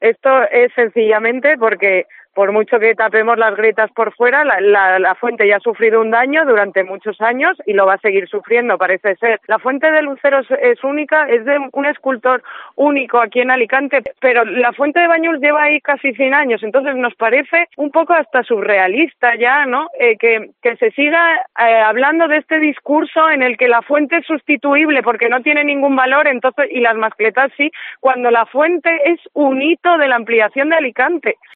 Esto es sencillamente porque por mucho que tapemos las grietas por fuera, la fuente ya ha sufrido un daño durante muchos años y lo va a seguir sufriendo, parece ser. La fuente de Lucero es única, es de un escultor único aquí en Alicante, pero la fuente de Banyuls lleva ahí casi 100 años, entonces nos parece un poco hasta surrealista ya, ¿no? Que se siga hablando de este discurso en el que la fuente es sustituible porque no tiene ningún valor, entonces y las mascletas sí, cuando la fuente es un hito de la ampliación de Alicante.